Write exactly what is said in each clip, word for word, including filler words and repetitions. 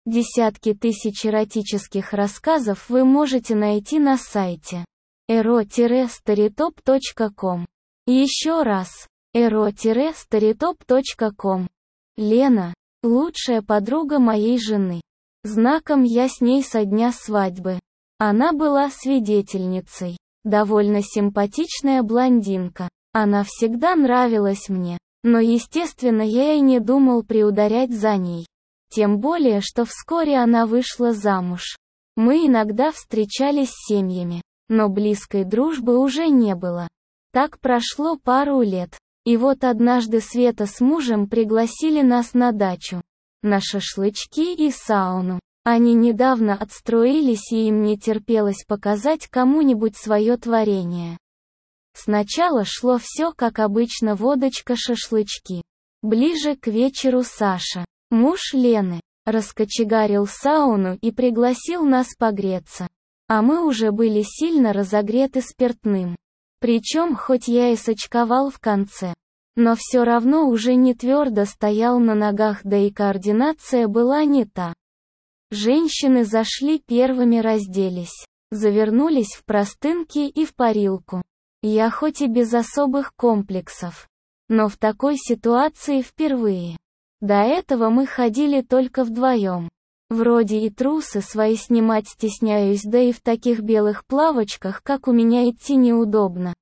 Десятки тысяч эротических рассказов вы можете найти на сайте эро старитоп точка ком. Еще раз, эро старитоп точка ком. Лена – лучшая подруга моей жены. Знаком я с ней со дня свадьбы. Она была свидетельницей. Довольно симпатичная блондинка. Она всегда нравилась мне. Но естественно я и не думал приударять за ней. Тем более, что вскоре она вышла замуж. Мы иногда встречались с семьями, но близкой дружбы уже не было. Так прошло пару лет. И вот однажды Света с мужем пригласили нас на дачу. На шашлычки и сауну. Они недавно отстроились и им не терпелось показать кому-нибудь свое творение. Сначала шло все как обычно: водочка-шашлычки. Ближе к вечеру Саша, муж Лены, раскочегарил сауну и пригласил нас погреться. А мы уже были сильно разогреты спиртным. Причем хоть я и сочковал в конце, но все равно уже не твердо стоял на ногах, да и координация была не та. Женщины зашли первыми, разделись, завернулись в простынки и в парилку. Я хоть и без особых комплексов, но в такой ситуации впервые. До этого мы ходили только вдвоем. Вроде и трусы свои снимать стесняюсь, да и в таких белых плавочках, как у меня, идти неудобно.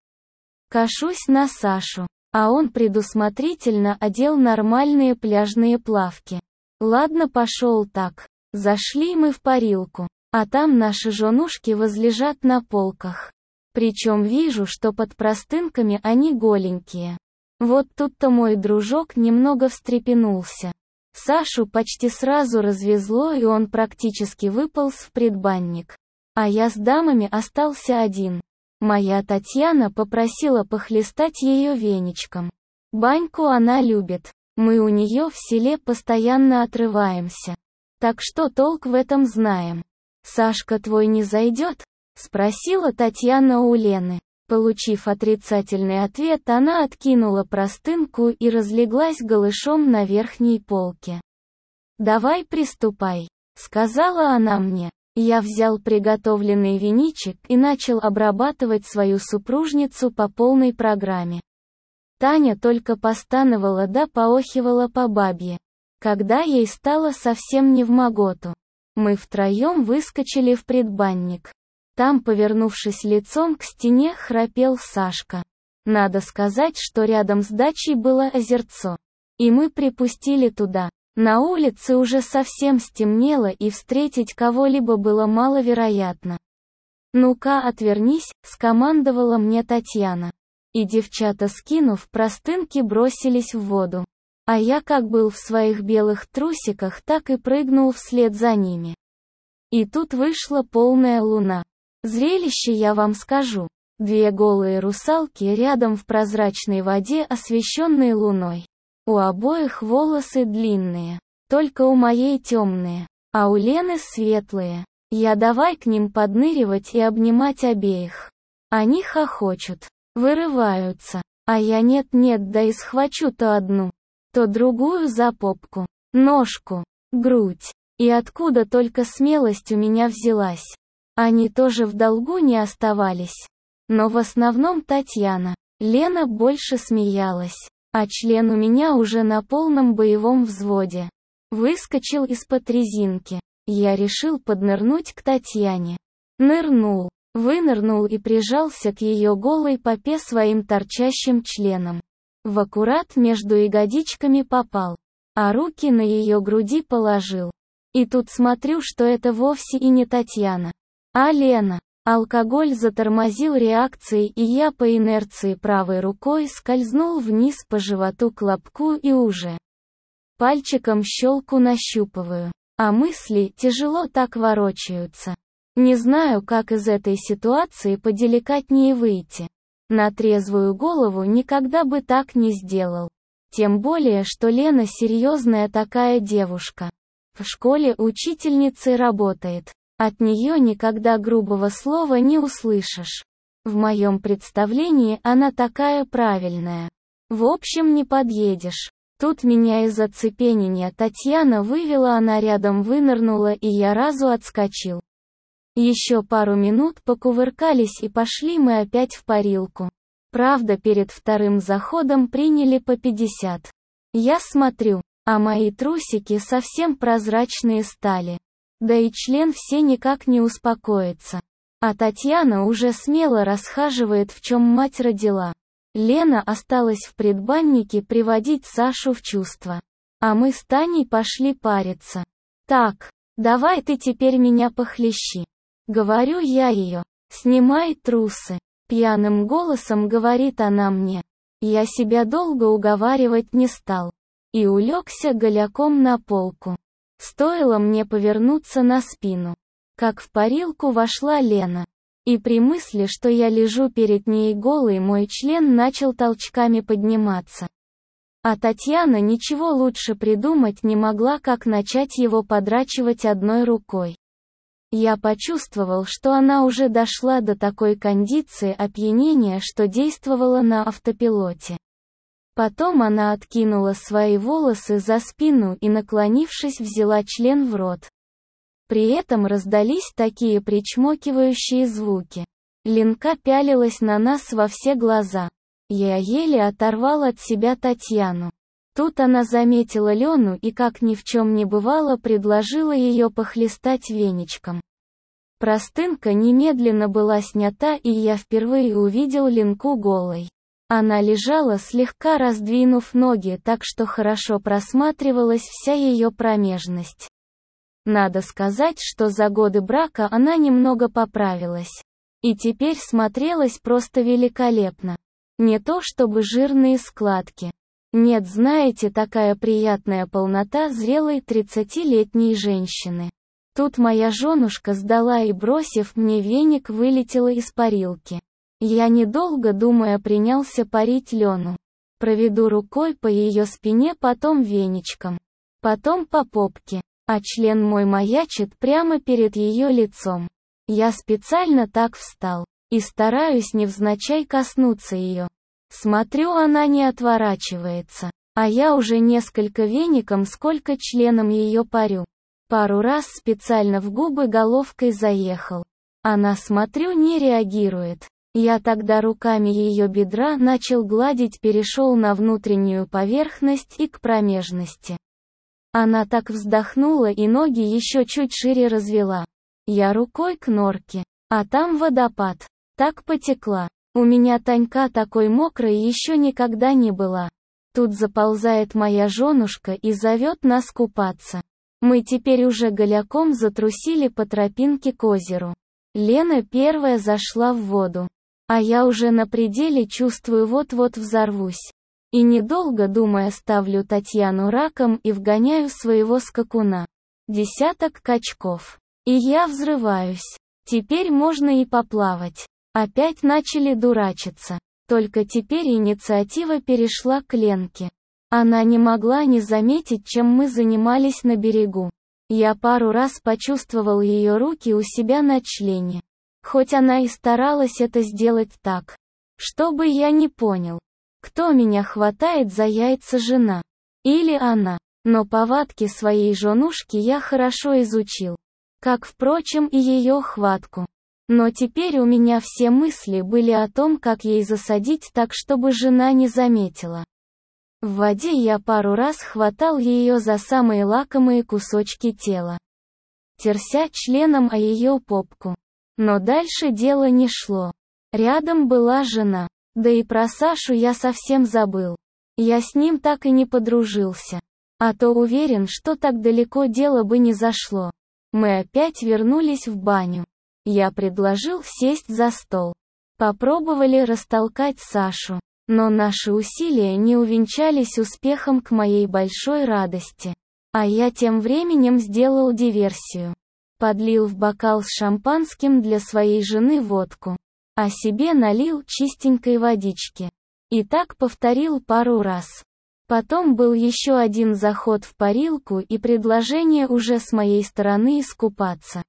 Кашусь на Сашу, а он предусмотрительно одел нормальные пляжные плавки. Ладно, пошел так. Зашли мы в парилку, а там наши женушки возлежат на полках. Причем вижу, что под простынками они голенькие. Вот тут-то мой дружок немного встрепенулся. Сашу почти сразу развезло, и он практически выполз в предбанник. А я с дамами остался один. Моя Татьяна попросила похлестать ее веничком. Баньку она любит. Мы у нее в селе постоянно отрываемся. Так что толк в этом знаем. «Сашка твой не зайдет?» — спросила Татьяна у Лены. Получив отрицательный ответ, она откинула простынку и разлеглась голышом на верхней полке. «Давай приступай», — сказала она мне. Я взял приготовленный веничек и начал обрабатывать свою супружницу по полной программе. Таня только постановала да поохивала по бабье. Когда ей стало совсем невмоготу, мы втроем выскочили в предбанник. Там, повернувшись лицом к стене, храпел Сашка. Надо сказать, что рядом с дачей было озерцо. И мы припустили туда. На улице уже совсем стемнело, и встретить кого-либо было маловероятно. «Ну-ка, отвернись», — скомандовала мне Татьяна. И девчата, скинув простынки, бросились в воду. А я как был в своих белых трусиках, так и прыгнул вслед за ними. И тут вышла полная луна. Зрелище, я вам скажу. Две голые русалки рядом в прозрачной воде, освещенной луной. У обоих волосы длинные, только у моей темные, а у Лены светлые. Я давай к ним подныривать и обнимать обеих. Они хохочут, вырываются, а я нет-нет, да и схвачу то одну, то другую за попку, ножку, грудь. И откуда только смелость у меня взялась. Они тоже в долгу не оставались. Но в основном Татьяна. Лена больше смеялась. А член у меня уже на полном боевом взводе. Выскочил из-под резинки. Я решил поднырнуть к Татьяне. Нырнул, вынырнул и прижался к ее голой попе своим торчащим членом. В аккурат между ягодичками попал. А руки на ее груди положил. И тут смотрю, что это вовсе и не Татьяна, а Лена. Алкоголь затормозил реакции, и я по инерции правой рукой скользнул вниз по животу к лобку и уже пальчиком щелку нащупываю. А мысли тяжело так ворочаются. Не знаю, как из этой ситуации поделикатнее выйти. На трезвую голову никогда бы так не сделал. Тем более, что Лена серьезная такая девушка. В школе учительницей работает. От нее никогда грубого слова не услышишь. В моем представлении она такая правильная. В общем, не подъедешь. Тут меня из оцепенения Татьяна вывела, она рядом вынырнула, и я разу отскочил. Еще пару минут покувыркались, и пошли мы опять в парилку. Правда, перед вторым заходом приняли по пятьдесят. Я смотрю, а мои трусики совсем прозрачные стали. Да и член все никак не успокоится. А Татьяна уже смело расхаживает, в чем мать родила. Лена осталась в предбаннике приводить Сашу в чувство. А мы с Таней пошли париться. «Так, давай ты теперь меня похлещи». Говорю я ее. «Снимай трусы». Пьяным голосом говорит она мне. Я себя долго уговаривать не стал. И улегся голяком на полку. Стоило мне повернуться на спину, как в парилку вошла Лена. И при мысли, что я лежу перед ней голый, мой член начал толчками подниматься. А Татьяна ничего лучше придумать не могла, как начать его подрачивать одной рукой. Я почувствовал, что она уже дошла до такой кондиции опьянения, что действовала на автопилоте. Потом она откинула свои волосы за спину и, наклонившись, взяла член в рот. При этом раздались такие причмокивающие звуки. Ленка пялилась на нас во все глаза. Я еле оторвал от себя Татьяну. Тут она заметила Лену и, как ни в чем не бывало, предложила ее похлестать веничком. Простынка немедленно была снята, и я впервые увидел Ленку голой. Она лежала, слегка раздвинув ноги, так что хорошо просматривалась вся ее промежность. Надо сказать, что за годы брака она немного поправилась. И теперь смотрелась просто великолепно. Не то чтобы жирные складки. Нет, знаете, такая приятная полнота зрелой тридцатилетней женщины. Тут моя женушка сдала и, бросив мне веник, вылетела из парилки. Я, недолго думая, принялся парить Лену. Проведу рукой по ее спине, потом веничком. Потом по попке. А член мой маячит прямо перед ее лицом. Я специально так встал. И стараюсь невзначай коснуться ее. Смотрю, она не отворачивается. А я уже несколько веником, сколько членом ее парю. Пару раз специально в губы головкой заехал. Она, смотрю, не реагирует. Я тогда руками ее бедра начал гладить, перешел на внутреннюю поверхность и к промежности. Она так вздохнула и ноги еще чуть шире развела. Я рукой к норке. А там водопад. Так потекла. У меня Танька такой мокрой еще никогда не была. Тут заползает моя женушка и зовет нас купаться. Мы теперь уже голяком затрусили по тропинке к озеру. Лена первая зашла в воду. А я уже на пределе, чувствую, вот-вот взорвусь. И недолго думая, ставлю Татьяну раком и вгоняю своего скакуна. Десяток качков. И я взрываюсь. Теперь можно и поплавать. Опять начали дурачиться. Только теперь инициатива перешла к Ленке. Она не могла не заметить, чем мы занимались на берегу. Я пару раз почувствовал ее руки у себя на члене. Хоть она и старалась это сделать так, чтобы я не понял, кто меня хватает за яйца, жена или она. Но повадки своей женушки я хорошо изучил, как, впрочем, и ее хватку. Но теперь у меня все мысли были о том, как ей засадить так, чтобы жена не заметила. В воде я пару раз хватал ее за самые лакомые кусочки тела, терся членом о ее попку. Но дальше дело не шло. Рядом была жена. Да и про Сашу я совсем забыл. Я с ним так и не подружился. А то уверен, что так далеко дело бы не зашло. Мы опять вернулись в баню. Я предложил сесть за стол. Попробовали растолкать Сашу. Но наши усилия не увенчались успехом, к моей большой радости. А я тем временем сделал диверсию. Подлил в бокал с шампанским для своей жены водку. А себе налил чистенькой водички. И так повторил пару раз. Потом был еще один заход в парилку и предложение уже с моей стороны искупаться.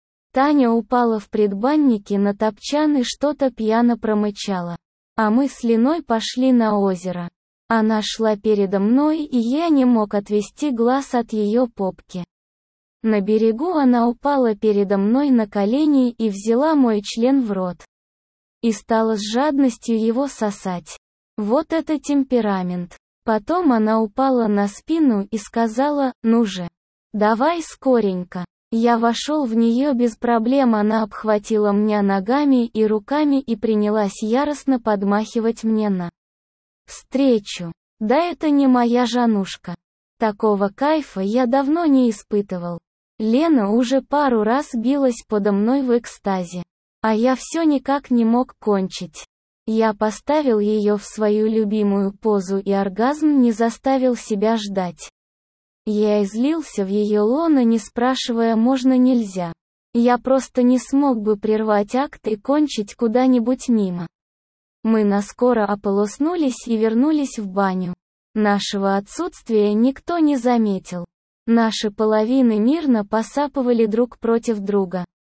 Таня упала в предбаннике на топчан и что-то пьяно промычала. А мы с Леной пошли на озеро. Она шла передо мной, и я не мог отвести глаз от ее попки. На берегу она упала передо мной на колени и взяла мой член в рот. И стала с жадностью его сосать. Вот это темперамент. Потом она упала на спину и сказала: «Ну же, давай скоренько». Я вошел в нее без проблем, она обхватила меня ногами и руками и принялась яростно подмахивать мне на встречу. Да это не моя Жанушка. Такого кайфа я давно не испытывал. Лена уже пару раз билась подо мной в экстазе. А я все никак не мог кончить. Я поставил ее в свою любимую позу, и оргазм не заставил себя ждать. Я излился в ее лоно, не спрашивая можно-нельзя. Я просто не смог бы прервать акт и кончить куда-нибудь мимо. Мы наскоро ополоснулись и вернулись в баню. Нашего отсутствия никто не заметил. Наши половины мирно посапывали друг против друга.